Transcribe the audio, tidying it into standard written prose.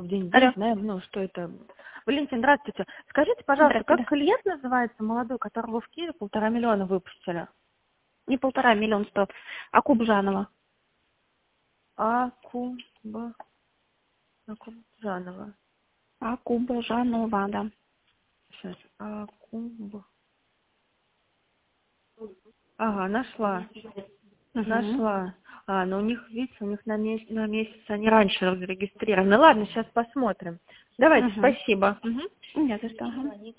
в день Алло. знаем, ну, что это. Валентин, здравствуйте. Скажите, пожалуйста, Здравствуйте. как клиент называется молодой, которого в Киеве 1,5 миллиона выпустили? Не 1,5 миллиона стоит. Акубжанова. Акубжанова. Акубжанова, да. Сейчас. Ага, нашла. Нашла. Но у них, видите, у них на месяц они раньше зарегистрированы. Ладно, сейчас посмотрим. Давайте, спасибо. Не за что. Ага.